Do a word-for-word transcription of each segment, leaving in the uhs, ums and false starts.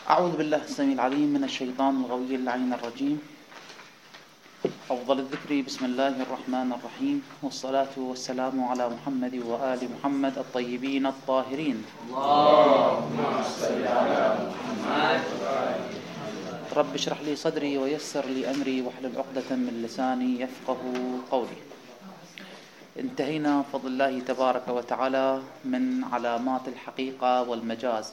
أعوذ بالله السميع العليم من الشيطان الغوي اللعين الرجيم. أفضل الذكر بسم الله الرحمن الرحيم، والصلاة والسلام على محمد وآل محمد الطيبين الطاهرين. اللهم صل على محمد. رب اشرح لي صدري ويسر لي أمري واحلل عقدة من لساني يفقه قولي. انتهينا بفضل الله تبارك وتعالى من علامات الحقيقة والمجاز،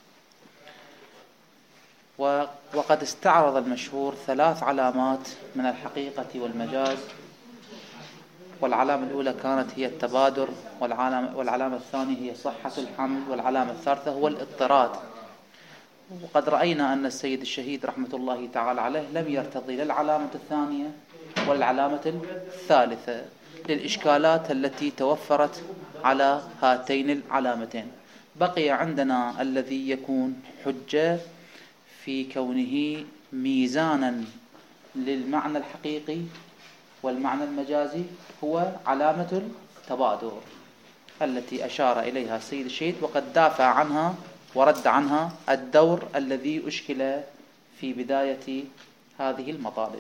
وقد استعرض المشهور ثلاث علامات من الحقيقة والمجاز، والعلامة الأولى كانت هي التبادر، والعلامة الثانية هي صحة الحمل، والعلامة الثالثة هو الاضطراد. وقد رأينا أن السيد الشهيد رحمة الله تعالى عليه لم يرتضي للعلامة الثانية والعلامة الثالثة للإشكالات التي توفرت على هاتين العلامتين. بقي عندنا الذي يكون حجة في كونه ميزانا للمعنى الحقيقي والمعنى المجازي، هو علامة التبادر التي أشار إليها السيد الشهيد، وقد دافع عنها ورد عنها الدور الذي أشكل في بداية هذه المطالب.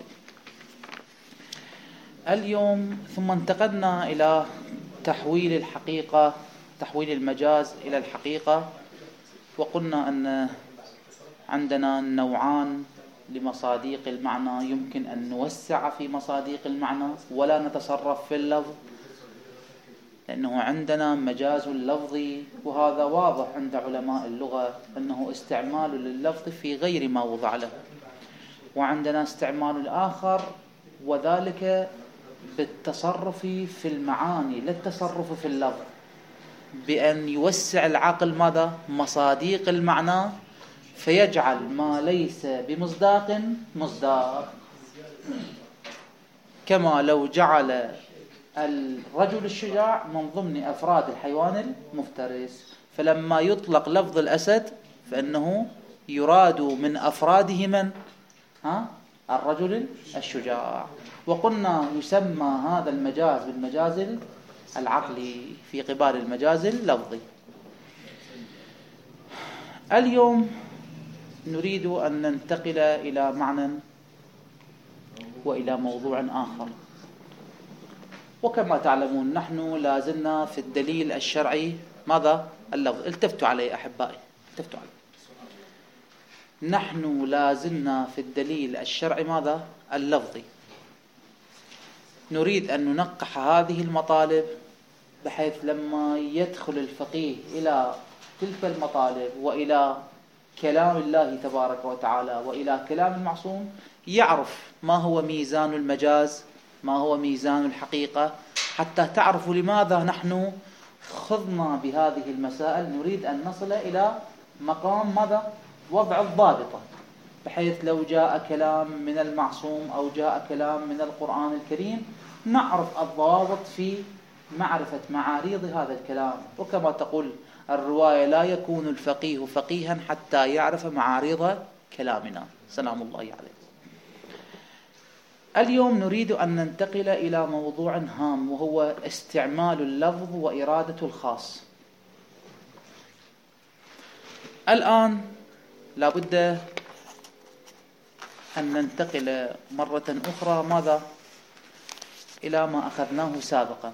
اليوم ثم انتقلنا إلى تحويل الحقيقة تحويل المجاز إلى الحقيقة، وقلنا أن عندنا نوعان لمصاديق المعنى، يمكن أن نوسع في مصاديق المعنى ولا نتصرف في اللفظ، لأنه عندنا مجاز لفظي، وهذا واضح عند علماء اللغة أنه استعمال لللفظ في غير ما وضع له. وعندنا استعمال الآخر وذلك بالتصرف في المعاني لا التصرف في اللفظ، بأن يوسع العقل ماذا؟ مصاديق المعنى، فيجعل ما ليس بمصداق مصداق، كما لو جعل الرجل الشجاع من ضمن أفراد الحيوان المفترس، فلما يطلق لفظ الأسد فإنه يراد من أفراده من؟ ها؟ الرجل الشجاع. وقلنا يسمى هذا المجاز بالمجاز العقلي في قبال المجاز اللفظي. اليوم نريد أن ننتقل إلى معنى وإلى موضوع آخر. وكما تعلمون نحن لازلنا في الدليل الشرعي ماذا؟ اللفظ. التفتوا علي أحبائي، التفتوا علي. نحن لازلنا في الدليل الشرعي ماذا؟ اللفظي. نريد أن ننقح هذه المطالب بحيث لما يدخل الفقيه إلى تلك المطالب وإلى كلام الله تبارك وتعالى وإلى كلام المعصوم يعرف ما هو ميزان المجاز، ما هو ميزان الحقيقة، حتى تعرفوا لماذا نحن خضنا بهذه المسائل. نريد أن نصل إلى مقام ماذا؟ وضع الضابطة، بحيث لو جاء كلام من المعصوم أو جاء كلام من القرآن الكريم نعرف الضوابط في معرفة معاريض هذا الكلام. وكما تقول الرواية: لا يكون الفقيه فقيها حتى يعرف معارض كلامنا. سلام الله عليه. اليوم نريد أن ننتقل إلى موضوع هام، وهو استعمال اللفظ وإرادة الخاص. الآن لابد أن ننتقل مرة أخرى ماذا؟ إلى ما أخذناه سابقا.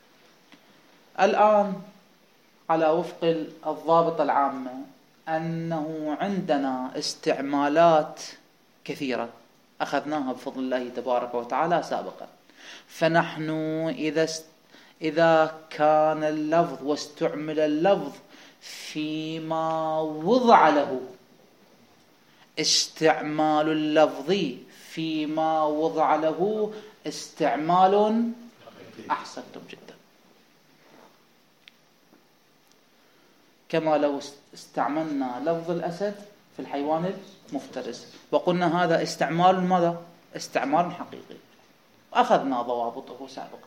الآن على وفق الضابط العامة أنه عندنا استعمالات كثيرة أخذناها بفضل الله تبارك وتعالى سابقا. فنحن إذا إذا كان اللفظ واستعمل اللفظ فيما وضع له، استعمال اللفظ فيما وضع له استعمال أحسنتم جدا، كما لو استعملنا لفظ الأسد في الحيوان المفترس، وقلنا هذا استعمال ماذا؟ استعمال حقيقي، أخذنا ضوابطه سابقا.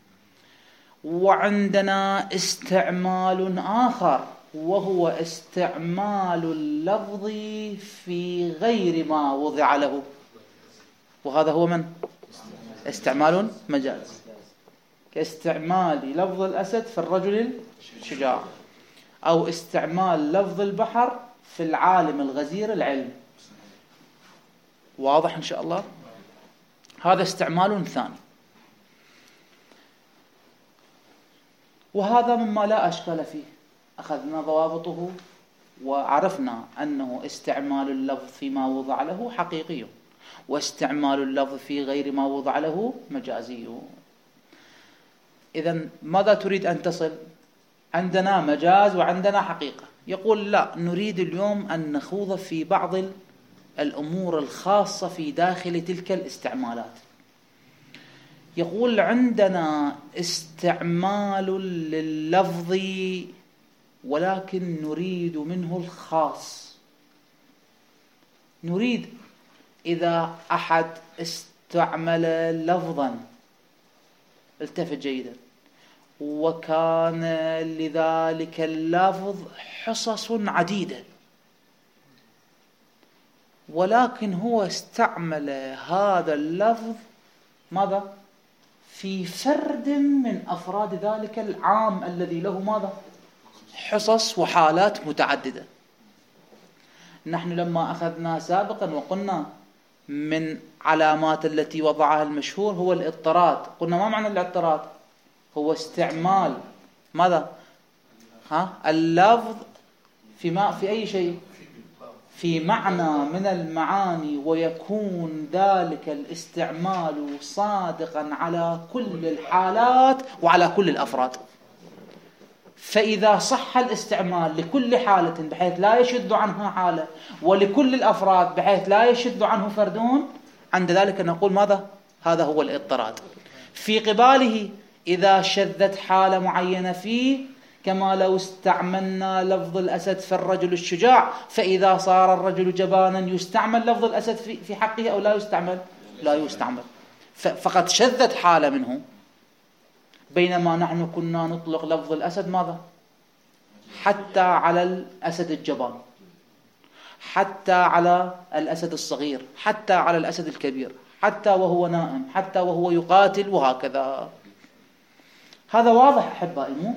وعندنا استعمال آخر وهو استعمال اللفظ في غير ما وضع له، وهذا هو من؟ استعمال مجاز، كاستعمال لفظ الأسد في الرجل الشجاع، أو استعمال لفظ البحر في العالم الغزير العلم. واضح إن شاء الله؟ هذا استعمال ثاني، وهذا مما لا أشكال فيه. أخذنا ضوابطه وعرفنا أنه استعمال اللفظ فيما وضع له حقيقي، واستعمال اللفظ في غير ما وضع له مجازي. إذن ماذا تريد أن تصل؟ عندنا مجاز وعندنا حقيقة. يقول لا، نريد اليوم أن نخوض في بعض الأمور الخاصة في داخل تلك الاستعمالات. يقول عندنا استعمال لللفظ ولكن نريد منه الخاص. نريد إذا أحد استعمل لفظا، التفت جيدا، وكان لذلك اللفظ حصص عديدة، ولكن هو استعمل هذا اللفظ ماذا؟ في فرد من أفراد ذلك العام الذي له ماذا؟ حصص وحالات متعددة. نحن لما أخذنا سابقا وقلنا من علامات التي وضعها المشهور هو الاضطراد، قلنا ما معنى الاضطراد؟ هو استعمال ماذا؟ ها؟ اللفظ في ما في أي شيء؟ في معنى من المعاني، ويكون ذلك الاستعمال صادقا على كل الحالات وعلى كل الأفراد. فإذا صح الاستعمال لكل حالة بحيث لا يشذ عنها حالة، ولكل الأفراد بحيث لا يشذ عنه فردون، عند ذلك نقول ماذا؟ هذا هو الاضطراد. في قباله إذا شذت حالة معينة فيه، كما لو استعملنا لفظ الأسد في الرجل الشجاع، فإذا صار الرجل جبانا يستعمل لفظ الأسد في حقه أو لا يستعمل؟ لا يستعمل، فقد شذت حالة منه. بينما نحن كنا نطلق لفظ الأسد ماذا؟ حتى على الأسد الجبان، حتى على الأسد الصغير، حتى على الأسد الكبير، حتى وهو نائم، حتى وهو يقاتل، وهكذا. هذا واضح أحبائي مو؟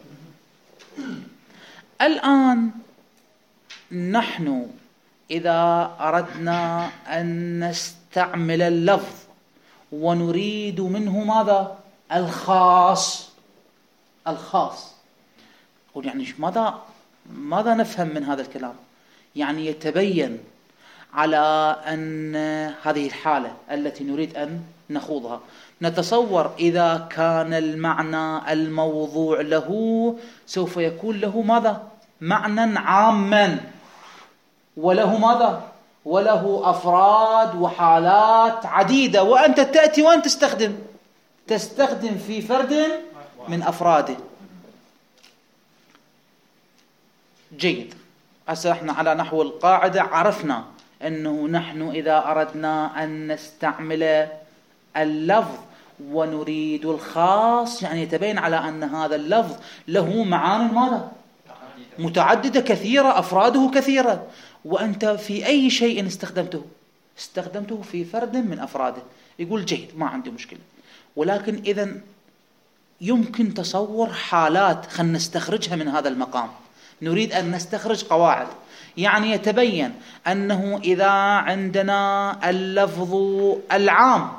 الآن نحن إذا أردنا أن نستعمل اللفظ ونريد منه ماذا؟ الخاص. الخاص قل يعني ماذا ماذا نفهم من هذا الكلام؟ يعني يتبين على أن هذه الحالة التي نريد أن نخوضها، نتصور إذا كان المعنى الموضوع له سوف يكون له ماذا؟ معنى عاما، وله ماذا؟ وله أفراد وحالات عديدة، وأنت تأتي وأنت تستخدم تستخدم في فرد من أفراده. جيد. هسه احنا على نحو القاعدة عرفنا أنه نحن إذا أردنا أن نستعمل اللفظ ونريد الخاص، يعني يتبين على أن هذا اللفظ له معاني ماذا؟ متعددة كثيرة، أفراده كثيرة، وأنت في أي شيء استخدمته استخدمته في فرد من أفراده. يقول جيد، ما عندي مشكلة، ولكن إذن يمكن تصور حالات خلنا نستخرجها من هذا المقام. نريد أن نستخرج قواعد، يعني يتبين أنه إذا عندنا اللفظ العام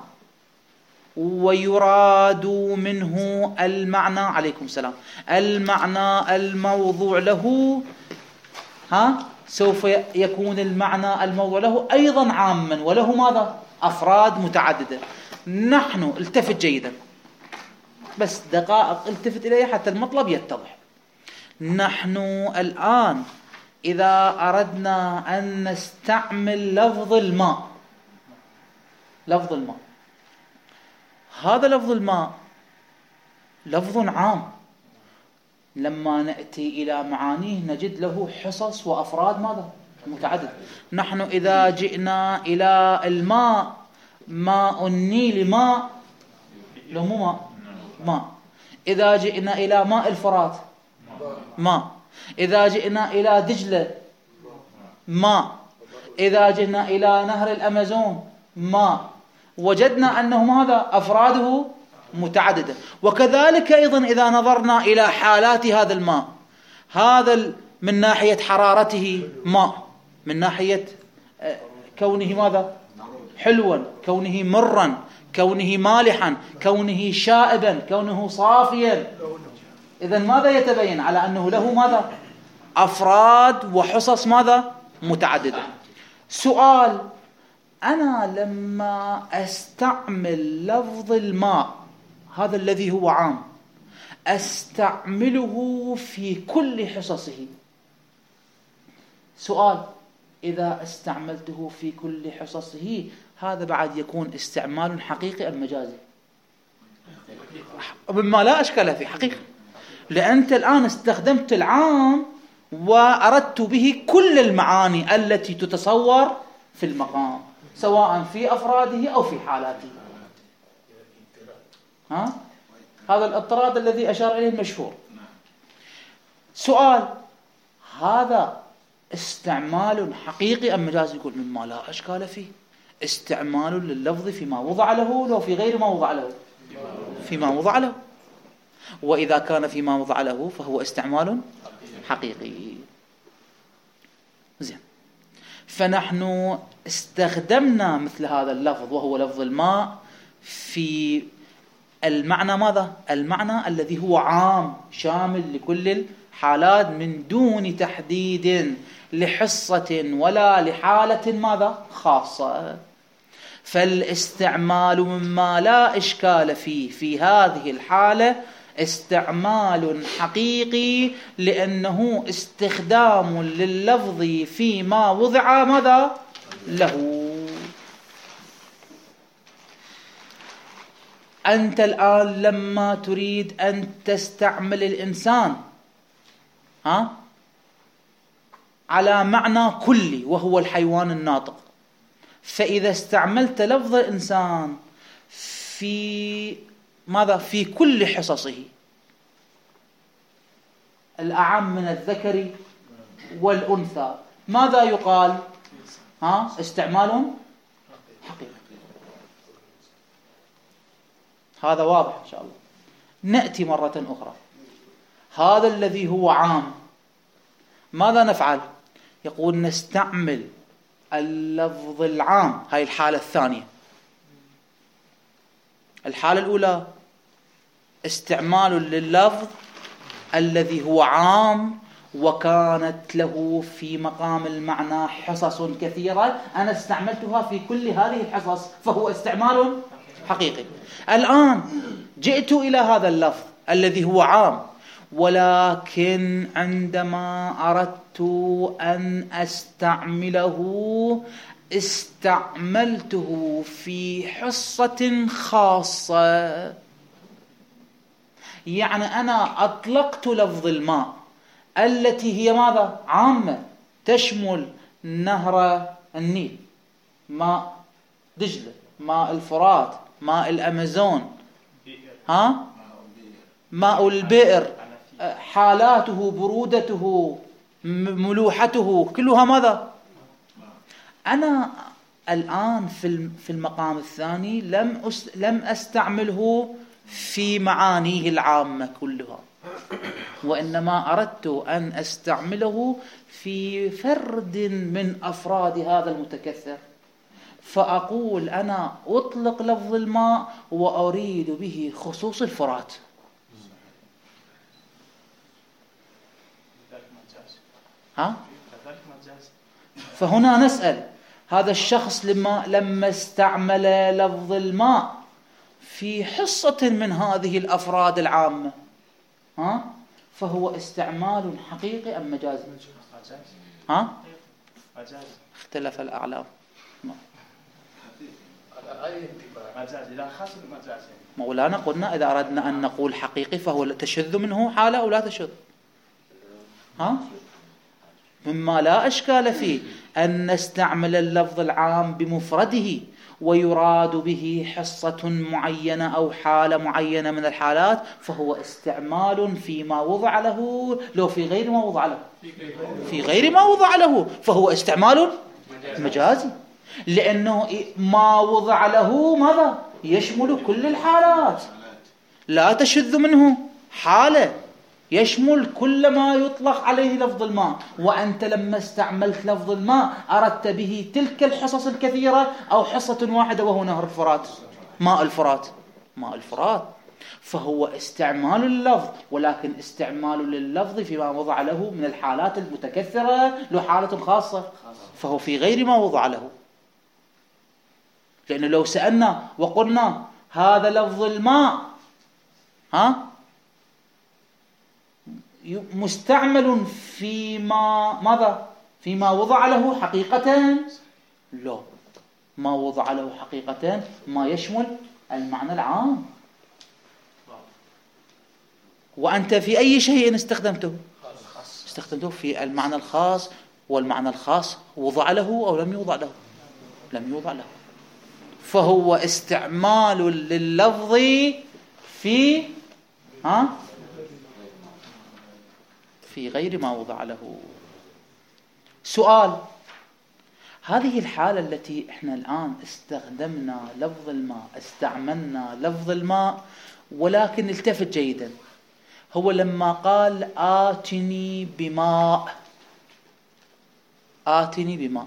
ويراد منه المعنى، عليكم السلام، المعنى الموضوع له، ها سوف يكون المعنى الموضوع له أيضا عاما وله ماذا؟ أفراد متعددة. نحن التفت جيدا، بس دقائق التفت إليه حتى المطلب يتضح. نحن الآن إذا أردنا أن نستعمل لفظ الماء، لفظ الماء، هذا لفظ الماء لفظ عام، لما نأتي إلى معانيه نجد له حصص وأفراد ماذا؟ متعدد. نحن إذا جئنا إلى الماء، ماء النيل ماء، لو مو ماء ماء. إذا جئنا إلى ماء الفرات ماء. إذا جئنا إلى دجلة ماء. إذا جئنا إلى نهر الأمازون ماء. وجدنا أنه هذا أفراده متعددة. وكذلك أيضا إذا نظرنا إلى حالات هذا الماء، هذا من ناحية حرارته ماء، من ناحية كونه ماذا؟ حلوا، كونه مرا، كونه مالحا، كونه شائبا، كونه صافيا. إذن ماذا يتبين؟ على أنه له ماذا؟ أفراد وحصص ماذا؟ متعددة. سؤال: أنا لما أستعمل لفظ الماء هذا الذي هو عام أستعمله في كل حصصه. سؤال: إذا استعملته في كل حصصه هذا بعد يكون استعمال حقيقي أم مجازي؟ مما لا أشكال فيه حقيقي، لأنت الآن استخدمت العام وأردت به كل المعاني التي تتصور في المقام، سواء في أفراده أو في حالاته. ها؟ هذا الاضطراد الذي أشار إليه المشهور. سؤال: هذا استعمال حقيقي أم مجازي؟ يقول مما لا أشكال فيه، استعمال لللفظ فيما وضع له لو في غير ما وضع له، فيما وضع له. وإذا كان فيما وضع له فهو استعمال حقيقي. زين، فنحن استخدمنا مثل هذا اللفظ وهو لفظ الماء في المعنى ماذا؟ المعنى الذي هو عام شامل لكل الحالات من دون تحديد لحصة ولا لحالة ماذا؟ خاصة. فالاستعمال مما لا إشكال فيه في هذه الحالة استعمال حقيقي، لأنه استخدام لللفظ فيما وضع ماذا؟ له. أنت الآن لما تريد أن تستعمل الإنسان ها على معنى كلي وهو الحيوان الناطق، فإذا استعملت لفظ الإنسان في ماذا؟ في كل حصصه، الأعم من الذكر والأنثى، ماذا يقال؟ ها؟ استعمال حقيقي. هذا واضح إن شاء الله. نأتي مرة أخرى، هذا الذي هو عام ماذا نفعل؟ يقول نستعمل اللفظ العام. هاي الحالة الثانية. الحالة الأولى استعمال لللفظ الذي هو عام وكانت له في مقام المعنى حصص كثيرة، أنا استعملتها في كل هذه الحصص فهو استعمال حقيقي. الآن جئت إلى هذا اللفظ الذي هو عام، ولكن عندما أردت أن أستعمله استعملته في حصة خاصة. يعني أنا أطلقت لفظ الماء التي هي ماذا؟ عامة، تشمل نهر النيل، ماء دجلة، ماء الفرات، ماء الأمازون، ها؟ ماء البئر، حالاته، برودته، ملوحته، كلها ماذا؟ أنا الآن في المقام الثاني لم لم أستعمله في معانيه العامة كلها، وإنما أردت أن أستعمله في فرد من أفراد هذا المتكثر، فأقول أنا أطلق لفظ الماء وأريد به خصوص الفرات. ها؟ فهنا نسأل هذا الشخص لما لما استعمل لفظ الماء في حصة من هذه الأفراد العامة، ها؟ فهو استعمال حقيقي أم مجازي؟ ها؟ اختلف الأعلام. مولانا قلنا إذا أردنا أن نقول حقيقي فهو تشذ منه حالة أو لا تشذ. ها؟ مما لا أشكال فيه أن نستعمل اللفظ العام بمفرده ويراد به حصة معينة أو حالة معينة من الحالات، فهو استعمال فيما وضع له لو في غير ما وضع له، في غير ما وضع له فهو استعمال مجازي، لأنه ما وضع له ماذا؟ يشمل كل الحالات، لا تشذ منه حالة، يشمل كل ما يطلق عليه لفظ الماء. وأنت لما استعملت لفظ الماء أردت به تلك الحصص الكثيرة أو حصة واحدة وهو نهر الفرات، ماء الفرات، ماء الفرات. فهو استعمال لللفظ، ولكن استعمال لللفظ فيما وضع له من الحالات المتكثرة له حالة خاصة، فهو في غير ما وضع له. لأنه لو سألنا وقلنا هذا لفظ الماء ها مستعمل فيما ماذا؟ فيما وضع له حقيقة؟ لا، ما وضع له حقيقة ما يشمل المعنى العام. وأنت في أي شيء استخدمته؟ استخدمته في المعنى الخاص، والمعنى الخاص وضع له أو لم يوضع له؟ لم يوضع له. فهو استعمال لللفظ في ها في غير ما وضع له. سؤال: هذه الحالة التي احنا الآن استخدمنا لفظ الماء، استعملنا لفظ الماء، ولكن التفت جيدا، هو لما قال آتني بماء، آتني بماء،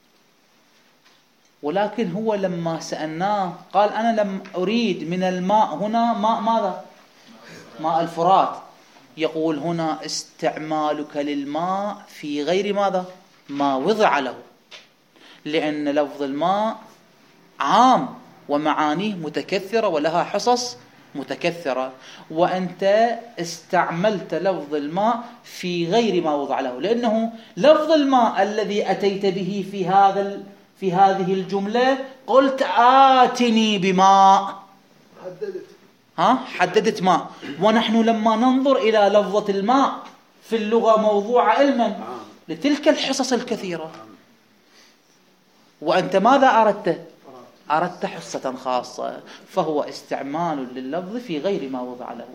ولكن هو لما سألناه قال أنا لم أريد من الماء هنا ماء ماذا؟ ماء الفرات. يقول هنا استعمالك للماء في غير ماذا؟ ما وضع له، لأن لفظ الماء عام ومعانيه متكثرة ولها حصص متكثرة، وأنت استعملت لفظ الماء في غير ما وضع له، لأنه لفظ الماء الذي أتيت به في هذا في هذه الجملة قلت آتني بماء، حددت ها حددت ماء. ونحن لما ننظر إلى لفظة الماء في اللغة موضوع علما لتلك الحصص الكثيرة، وأنت ماذا أردت؟ أردت حصة خاصة، فهو استعمال لللفظ في غير ما وضع له.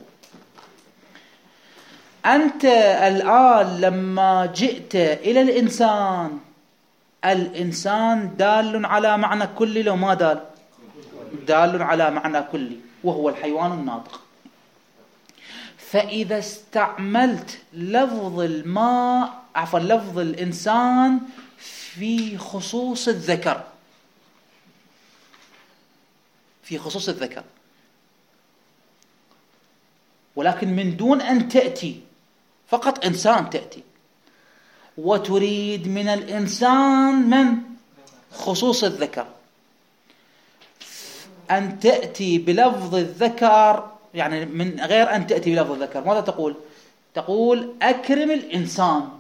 أنت الآن لما جئت إلى الإنسان، الإنسان دال على معنى كلي لو ما دال؟ دال على معنى كلي، وهو الحيوان الناطق. فإذا استعملت لفظ الماء عفوا لفظ الإنسان في خصوص الذكر، في خصوص الذكر، ولكن من دون أن تأتي فقط إنسان، تأتي وتريد من الإنسان من خصوص الذكر أن تأتي بلفظ الذكر، يعني من غير أن تأتي بلفظ الذكر ماذا تقول؟ تقول أكرم الإنسان،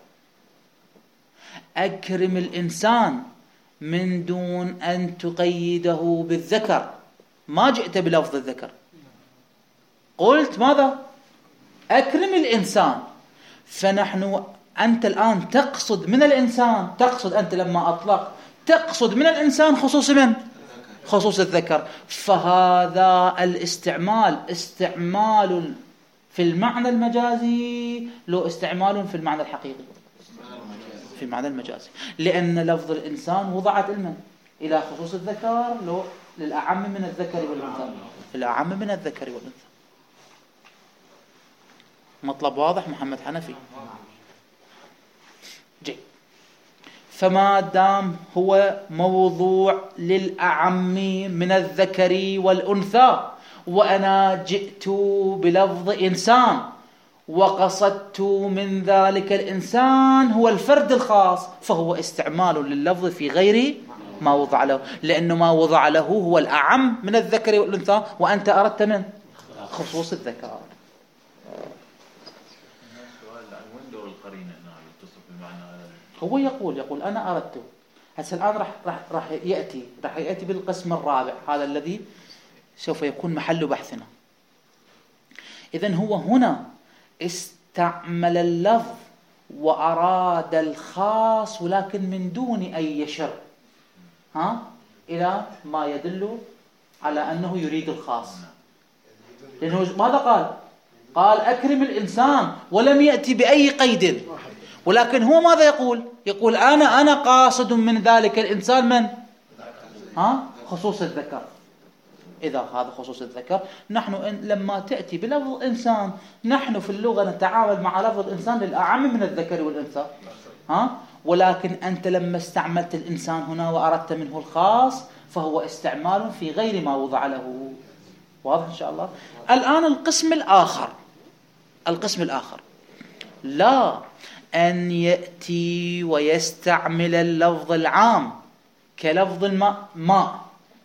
أكرم الإنسان من دون أن تقيده بالذكر. ما جئت بلفظ الذكر، قلت ماذا؟ أكرم الإنسان. فنحن أنت الآن تقصد من الإنسان، تقصد أنت لما أطلق تقصد من الإنسان خصوص من؟ خصوص الذكر. فهذا الاستعمال استعمال في المعنى المجازي لو استعمال في المعنى الحقيقي، في المعنى المجازي، لأن لفظ الإنسان وضعت علما إلى خصوص الذكر لو للأعم من الذكر والأنثى، الأعم من الذكر والأنثى. مطلب واضح محمد حنفي؟ جي. فما دام هو موضوع للأعم من الذكر والأنثى، وأنا جئت بلفظ إنسان وقصدت من ذلك الإنسان هو الفرد الخاص، فهو استعمال لللفظ في غير ما وضع له، لأنه ما وضع له هو الأعم من الذكر والأنثى، وأنت أردت من خصوص الذكر. هو يقول يقول أنا أردته. هسه الآن راح راح راح يأتي راح يأتي بالقسم الرابع، هذا الذي سوف يكون محل بحثنا. إذن هو هنا استعمل اللفظ وأراد الخاص، ولكن من دون أن يشر ها إلى ما يدل على أنه يريد الخاص، لأنه ماذا قال؟ قال أكرم الإنسان ولم يأتي بأي قيد، ولكن هو ماذا يقول؟ يقول أنا أنا قاصد من ذلك الإنسان من؟ ها خصوص الذكر. إذا هذا خصوص الذكر. نحن إن لما تأتي بلفظ إنسان، نحن في اللغة نتعامل مع لفظ الإنسان للأعم من الذكر والأنثى، ها؟ ولكن أنت لما استعملت الإنسان هنا وأردت منه الخاص فهو استعمال في غير ما وضع له. واضح إن شاء الله؟ الآن القسم الآخر، القسم الآخر لا أن يأتي ويستعمل اللفظ العام كلفظ الماء ماء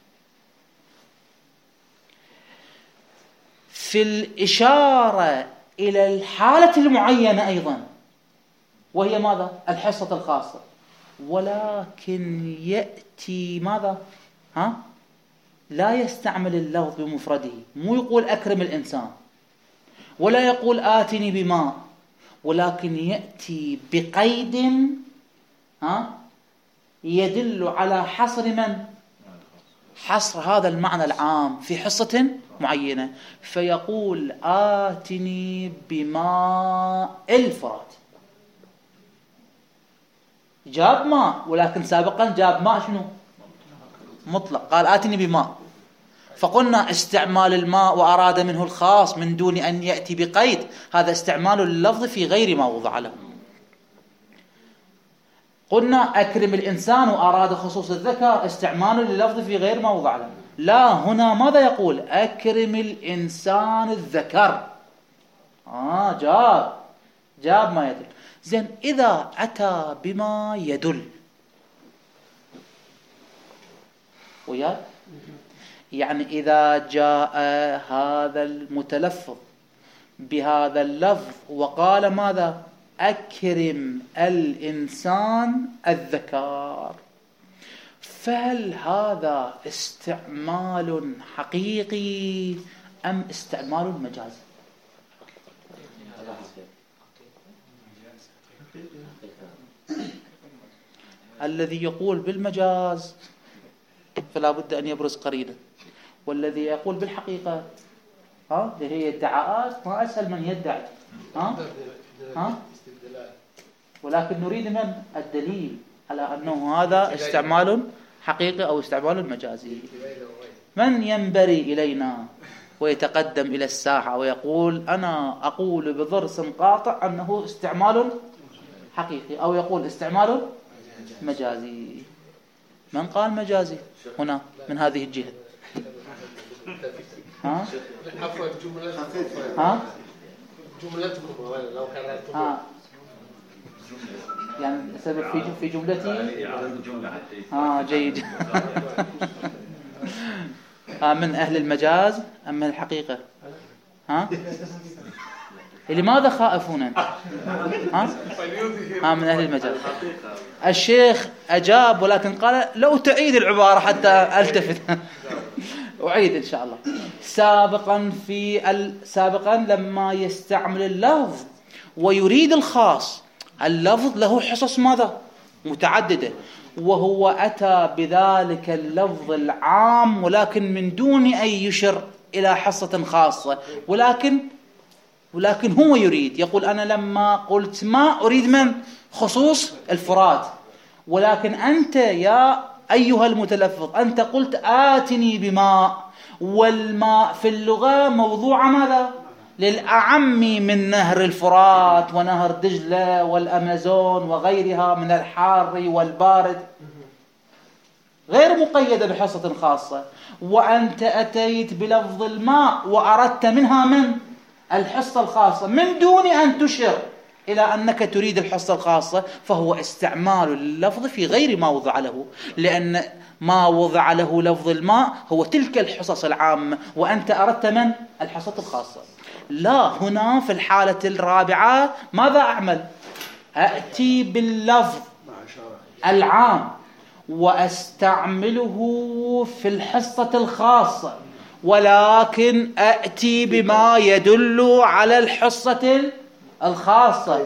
في الإشارة إلى الحالة المعينة أيضا، وهي ماذا؟ الحصة الخاصة، ولكن يأتي ماذا؟ ها؟ لا يستعمل اللفظ بمفرده، مو يقول أكرم الإنسان ولا يقول آتني بماء، ولكن يأتي بقيد ها يدل على حصر من؟ حصر هذا المعنى العام في حصة معينة، فيقول آتني بماء الفرات. جاب ماء، ولكن سابقا جاب ماء شنو؟ مطلق، قال آتني بماء، فقلنا استعمال الماء وأراد منه الخاص من دون أن يأتي بقيد، هذا استعمال اللفظ في غير ما وضع له. قلنا أكرم الإنسان وأراد خصوص الذكر، استعمال اللفظ في غير ما وضع له. لا، هنا ماذا يقول؟ أكرم الإنسان الذكر. آه جاب جاب ما يدل. زين، إذا أتى بما يدل وياك، يعني إذا جاء هذا المتلفظ بهذا اللفظ وقال ماذا؟ أكرم الإنسان الذكر، فهل هذا استعمال حقيقي أم استعمال مجازي؟ الذي يقول بالمجاز فلا بد أن يبرز قرينا، والذي يقول بالحقيقة ها هي ادعاءات ما أسهل من يدعي، ها ها ولكن نريد من الدليل على أنه هذا استعمال حقيقي أو استعمال مجازي. من ينبري إلينا ويتقدم إلى الساحة ويقول أنا أقول بضرس قاطع أنه استعمال حقيقي أو يقول استعمال مجازي؟ من قال مجازي هنا من هذه الجهة؟ ها ها جملتكم لو كررتم ها يعني سبب في في جملتي ها جيد. ها من أهل المجاز أم من الحقيقة؟ ها لماذا خائفون أنت؟ ها ها من أهل المجاز. الشيخ أجاب ولكن قال لو تعيد العبارة حتى ألتفت. أعيد إن شاء الله. سابقا في ال... سابقا لما يستعمل اللفظ ويريد الخاص، اللفظ له حصص ماذا؟ متعددة، وهو أتى بذلك اللفظ العام ولكن من دون أن يشر إلى حصة خاصة، ولكن ولكن هو يريد يقول أنا لما قلت ما أريد من خصوص الفرات، ولكن أنت يا أيها المتلفظ أنت قلت آتني بماء، والماء في اللغة موضوع ماذا؟ للأعم من نهر الفرات ونهر دجلة والأمازون وغيرها من الحار والبارد، غير مقيدة بحصة خاصة. وأنت أتيت بلفظ الماء وأردت منها من الحصة الخاصة من دون أن تشر إلى أنك تريد الحصة الخاصة، فهو استعمال اللفظ في غير ما وضع له، لأن ما وضع له لفظ الماء هو تلك الحصص العامة وأنت أردت من الحصة الخاصة. لا، هنا في الحالة الرابعة ماذا أعمل؟ أأتي باللفظ العام وأستعمله في الحصة الخاصة، ولكن أأتي بما يدل على الحصة الخاصة،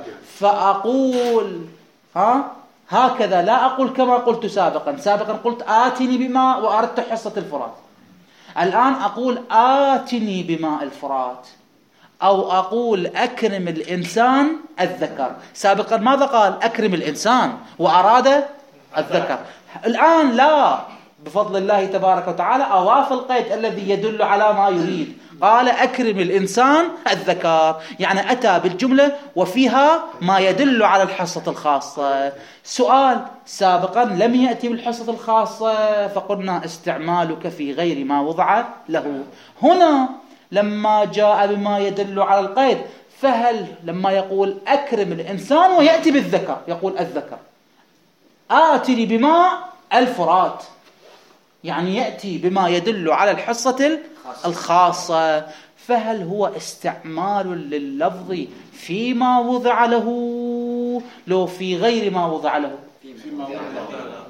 فأقول ها هكذا، لا أقول كما قلت سابقا. سابقا قلت آتني بما وأردت حصة الفرات، الآن أقول آتني بماء الفرات، أو أقول أكرم الإنسان الذكر. سابقا ماذا قال؟ أكرم الإنسان وأراد الذكر. الآن لا، بفضل الله تبارك وتعالى أضاف القيد الذي يدل على ما يريد، قال أكرم الإنسان الذكر، يعني أتى بالجملة وفيها ما يدل على الحصة الخاصة. سؤال: سابقا لم يأتي بالحصة الخاصة فقلنا استعمالك في غير ما وضع له. هنا لما جاء بما يدل على القيد، فهل لما يقول أكرم الإنسان ويأتي بالذكر، يقول الذكر، آتني بما الفرات، يعني يأتي بما يدل على الحصة الخاصة، فهل هو استعمال لللفظ فيما وضع له لو في غير ما وضع له؟ فيما وضع له.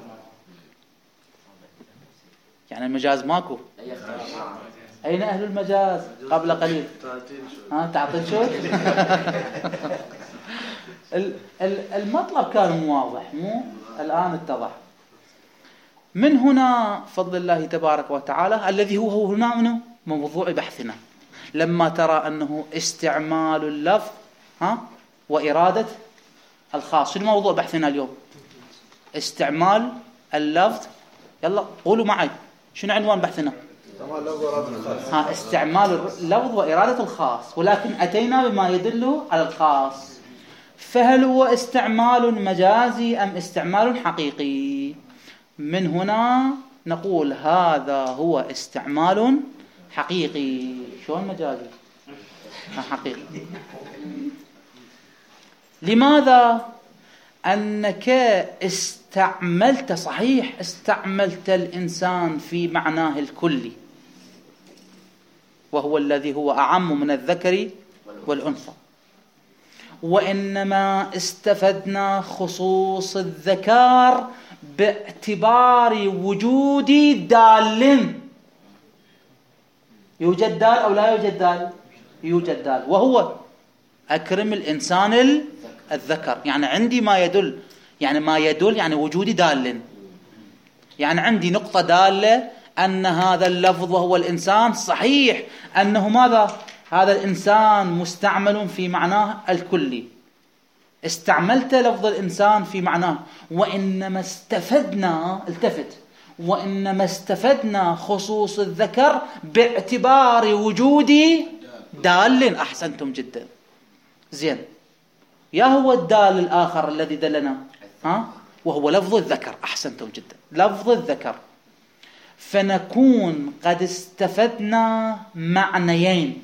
يعني المجاز ماكو. أين أهل المجاز قبل قليل؟ ها تعطيل شو؟ المطلب كان واضح، مو الآن اتضح. من هنا فضل الله تبارك وتعالى الذي هو هو هنا منه موضوع بحثنا، لما ترى أنه استعمال اللفظ ها وإرادة الخاص. شنو موضوع بحثنا اليوم؟ استعمال اللفظ. يلا قولوا معي، شنو عنوان بحثنا؟ ها استعمال اللفظ وإرادة الخاص، ولكن أتينا بما يدل على الخاص. فهل هو استعمال مجازي أم استعمال حقيقي؟ من هنا نقول هذا هو استعمال حقيقي. شلون مجازي؟ حقيقي. لماذا؟ أنك استعملت، صحيح استعملت الإنسان في معناه الكلي، وهو الذي هو أعم من الذكر والأنثى، وإنما استفدنا خصوص الذكر باعتبار وجود دال. يوجد دال أو لا يوجد دال؟ يوجد دال، وهو أكرم الإنسان الذكر، يعني عندي ما يدل، يعني ما يدل يعني وجود دال، يعني عندي نقطة دالة أن هذا اللفظ وهو الإنسان، صحيح أنه ماذا؟ هذا الإنسان مستعمل في معناه الكلي، استعملت لفظ الإنسان في معناه، وإنما استفدنا، التفت، وإنما استفدنا خصوص الذكر باعتبار وجود دال. أحسنتم جدا، زين. يا هو الدال الآخر الذي دلنا، ها؟ وهو لفظ الذكر. أحسنتم جدا، لفظ الذكر. فنكون قد استفدنا معنيين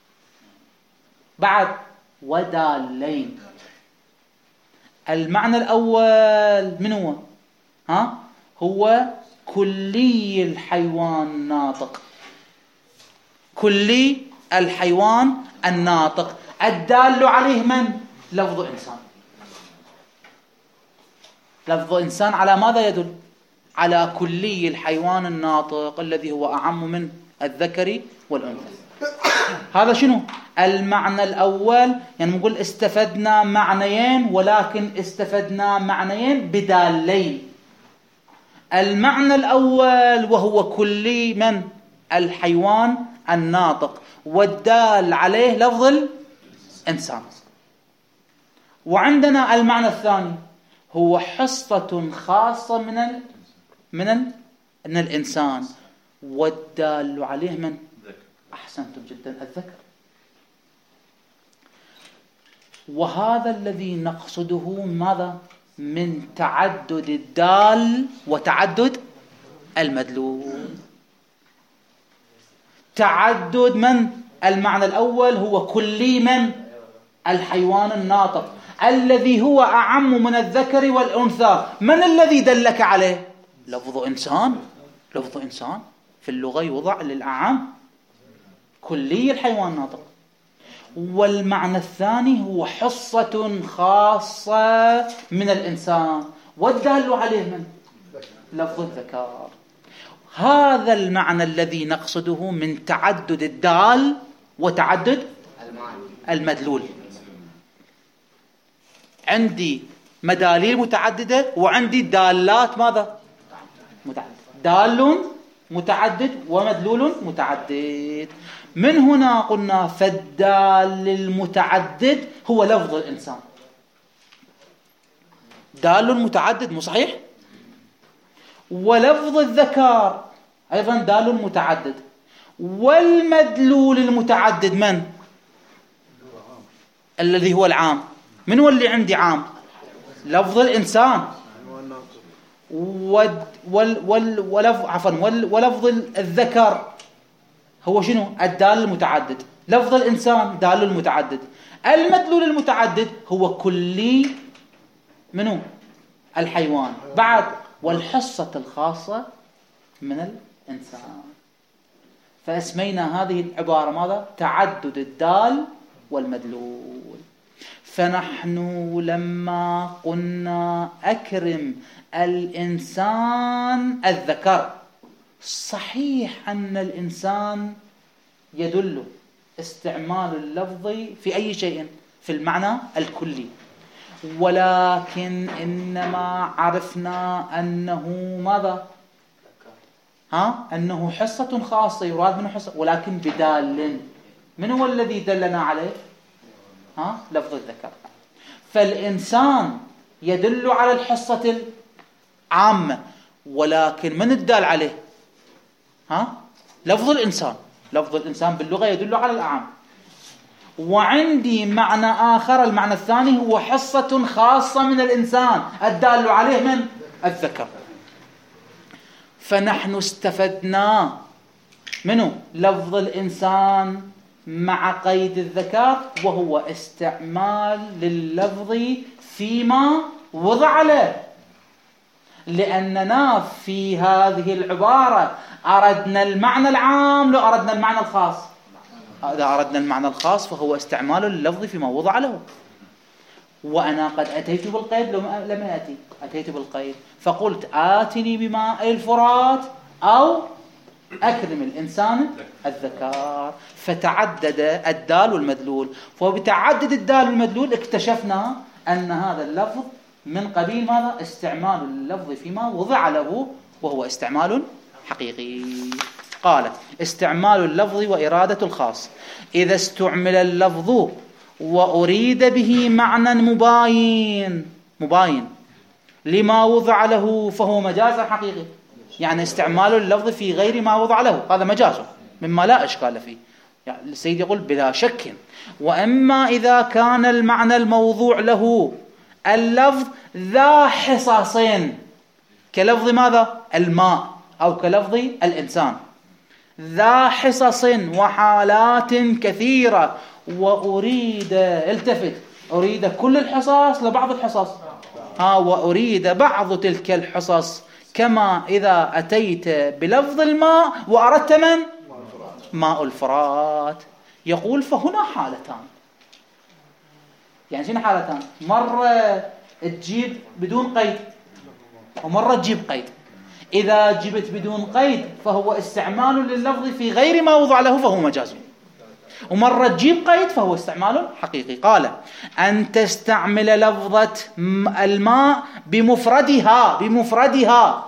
بعد ودالين. المعنى الأول من هو؟ ها؟ هو كلي الحيوان الناطق، كلي الحيوان الناطق، الدال عليه من؟ لفظ إنسان. لفظ إنسان على ماذا يدل؟ على كلي الحيوان الناطق الذي هو أعم من الذكر والأنثى. هذا شنو؟ المعنى الأول، يعني نقول استفدنا معنيين، ولكن استفدنا معنيين بدالين. المعنى الأول وهو كلي من؟ الحيوان الناطق، والدال عليه لفظ الإنسان. وعندنا المعنى الثاني هو حصة خاصة من ال... من ال... من الإنسان، والدال عليه من؟ أحسنتم جدا، الذكر. وهذا الذي نقصده ماذا؟ من تعدد الدال وتعدد المدلول. تعدد من؟ المعنى الأول هو كلي من؟ الحيوان الناطق الذي هو أعم من الذكر والأنثى. من الذي دلك عليه؟ لفظ إنسان. لفظ إنسان في اللغة يوضع للأعم، كلي الحيوان الناطق. والمعنى الثاني هو حصة خاصة من الإنسان، والدال عليه من؟ لفظ الذكر. هذا المعنى الذي نقصده من تعدد الدال وتعدد المدلول. عندي مداليل متعددة وعندي دالات ماذا؟ متعدد. دال متعدد ومدلول متعدد. من هنا قلنا فالدال المتعدد هو لفظ الإنسان. دال متعدد، مو صحيح؟ ولفظ الذكر أيضا دال متعدد، والمدلول المتعدد من؟ الذي هو العام. من هو اللي عندي عام؟ لفظ الإنسان. وال وال ولفظ عفوا ولفظ الذكر هو شنو؟ الدال المتعدد. لفظ الإنسان دال المتعدد. المدلول المتعدد هو كلي منه الحيوان بعد والحصة الخاصة من الإنسان. فأسمينا هذه العبارة ماذا؟ تعدد الدال والمدلول. فنحن لما قلنا أكرم الإنسان الذكر، صحيح أن الإنسان يدل استعمال اللفظ في أي شيء في المعنى الكلي، ولكن إنما عرفنا أنه ماذا؟ ها؟ أنه حصة خاصة يراد منه حصة، ولكن بدال. من هو الذي دلنا عليه؟ ها؟ لفظ الذكر. فالإنسان يدل على الحصة العامة، ولكن من الدال عليه؟ ها؟ لفظ الإنسان. لفظ الإنسان باللغة يدل على الأعم. وعندي معنى آخر، المعنى الثاني هو حصة خاصة من الإنسان الدال عليه من؟ الذكر. فنحن استفدنا منه لفظ الإنسان مع قيد الذكر، وهو استعمال لللفظ فيما وضع له، لأننا في هذه العبارة أردنا المعنى العام لو أردنا المعنى الخاص. إذا أردنا المعنى الخاص فهو استعمال اللفظ فيما وضع له. وأنا قد أتيت بالقيد لم أتي، أتيت بالقيد فقلت آتني بماء الفرات أو أكرم الإنسان الذكر، فتعدد الدال والمدلول. فبتعدد الدال والمدلول اكتشفنا أن هذا اللفظ من قبيل ماذا؟ استعمال اللفظ فيما وضع له، وهو استعمال حقيقي. قال استعمال اللفظ وإرادة الخاص. إذا استعمل اللفظ وأريد به معنى مباين مباين لما وضع له فهو مجاز حقيقي. يعني استعمال اللفظ في غير ما وضع له هذا مجاز مما لا إشكال فيه. يعني السيد يقول بلا شك. وأما إذا كان المعنى الموضوع له اللفظ ذا حصصين، كلفظ ماذا؟ الماء، أو كلفظ الإنسان، ذا حصص وحالات كثيرة، وأريد التفت أريد كل الحصص لبعض الحصص، ها وأريد بعض تلك الحصص، كما إذا أتيت بلفظ الماء وأردت من؟ ماء الفرات. يقول فهنا حالتان. يعني شنو حالتان؟ مرة تجيب بدون قيد ومرة تجيب قيد. إذا جبت بدون قيد فهو استعمال لللفظ في غير ما وضع له فهو مجاز، ومرة تجيب قيد فهو استعمال حقيقي. قال أن تستعمل لفظة الماء بمفردها بمفردها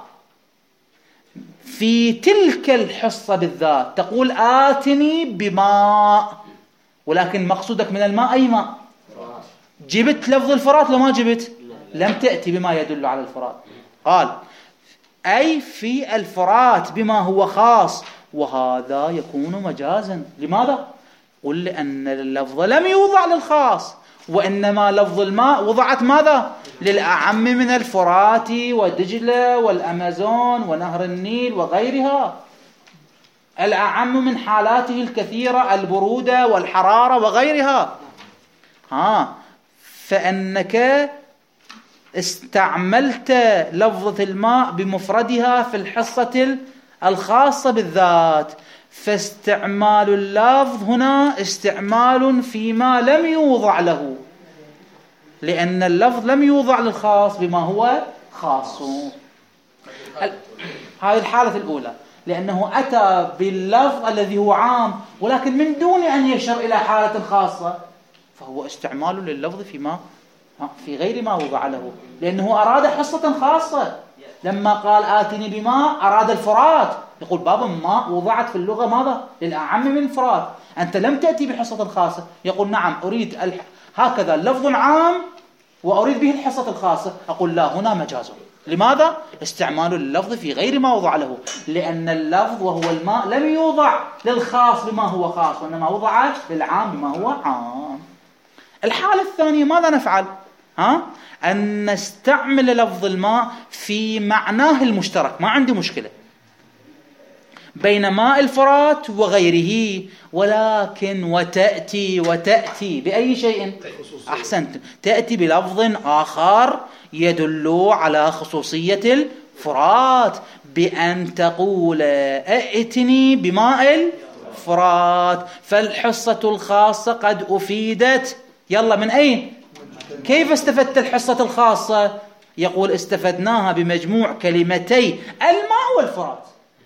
في تلك الحصة بالذات، تقول آتني بماء، ولكن مقصودك من الماء أي ماء؟ جبت لفظ الفرات لو ما جبت لم تأتي بما يدل على الفرات. قال أي في الفرات بما هو خاص، وهذا يكون مجازا. لماذا؟ قل لأن اللفظ لم يوضع للخاص، وإنما لفظ الماء وضعت ماذا؟ للأعم من الفرات ودجلة والأمازون ونهر النيل وغيرها، الأعم من حالاته الكثيرة، البرودة والحرارة وغيرها. ها فأنك استعملت لفظة الماء بمفردها في الحصة الخاصة بالذات، فاستعمال اللفظ هنا استعمال فيما لم يوضع له، لأن اللفظ لم يوضع للخاص بما هو خاص. هذه الحالة الأولى، لأنه أتى باللفظ الذي هو عام ولكن من دون أن يشر إلى حالة خاصة، فهو استعمال لللفظ فيما في غير ما وضع له، لأنه أراد حصة خاصة. لما قال آتني بماء أراد الفرات. يقول بابا ماء وضعت في اللغة ماذا؟ للأعم من الفرات، أنت لم تأتي بحصة خاصة. يقول نعم أريد الح... هكذا لفظ عام وأريد به الحصة الخاصة. أقول لا، هنا مجاز. لماذا؟ استعمال اللفظ في غير ما وضع له، لأن اللفظ وهو الماء لم يوضع للخاص بما هو خاص، وإنما وضع للعام بما هو عام. الحالة الثانية ماذا نفعل؟ ها؟ أن نستعمل لفظ الماء في معناه المشترك، ما عندي مشكلة بين ماء الفرات وغيره، ولكن وتأتي وتأتي بأي شيء؟ أحسنت، تأتي بلفظ آخر يدل على خصوصية الفرات، بأن تقول ائتني بماء الفرات، فالحصة الخاصة قد أفيدت. يلا من أين؟ كيف استفدت الحصة الخاصة؟ يقول استفدناها بمجموع كلمتي الماء والفرات،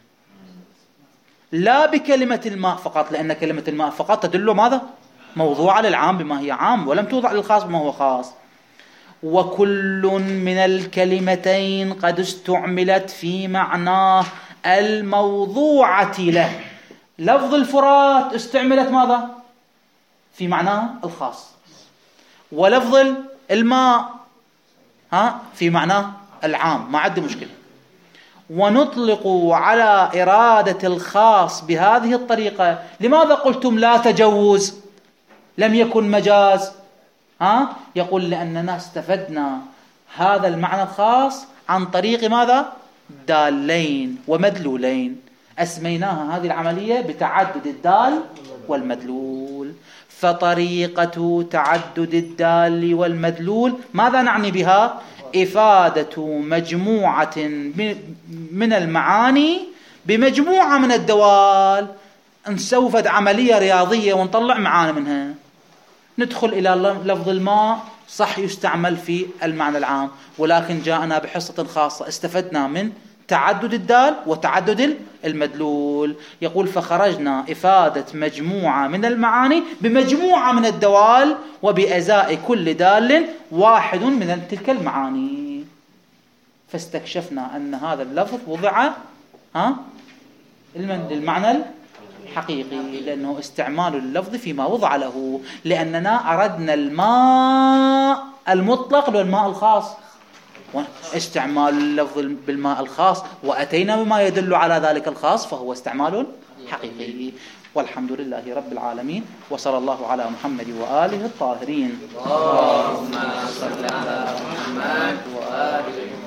لا بكلمة الماء فقط، لأن كلمة الماء فقط تدل ماذا؟ موضوع للعام بما هي عام، ولم توضع للخاص بما هو خاص. وكل من الكلمتين قد استعملت في معناه الموضوعة له. لفظ الفرات استعملت ماذا؟ في معناه الخاص، ولفظ الماء ها في معناه العام، ما عندي مشكلة. ونطلق على إرادة الخاص بهذه الطريقة. لماذا قلتم لا تجوز لم يكن مجاز؟ ها؟ يقول لأننا استفدنا هذا المعنى الخاص عن طريق ماذا؟ دالين ومدلولين، أسميناها هذه العملية بتعدد الدال والمدلول. فطريقة تعدد الدال والمدلول ماذا نعني بها؟ إفادة مجموعة من المعاني بمجموعة من الدوال. نسوي عملية رياضية ونطلع معاني منها. ندخل إلى لفظ الماء، صح يستعمل في المعنى العام، ولكن جاءنا بحصة خاصة استفدنا من تعدد الدال وتعدد المدلول. يقول فخرجنا إفادة مجموعة من المعاني بمجموعة من الدوال، وبأزاء كل دال واحد من تلك المعاني. فاستكشفنا أن هذا اللفظ وضع ها للمعنى الحقيقي، لأنه استعمال اللفظ فيما وضع له، لأننا أردنا الماء المطلق والماء الخاص، استعمال اللفظ بالماء الخاص وأتينا بما يدل على ذلك الخاص، فهو استعمال حقيقي. والحمد لله رب العالمين، وصلى الله على محمد وآله الطاهرين. اللهم صل على محمد وآله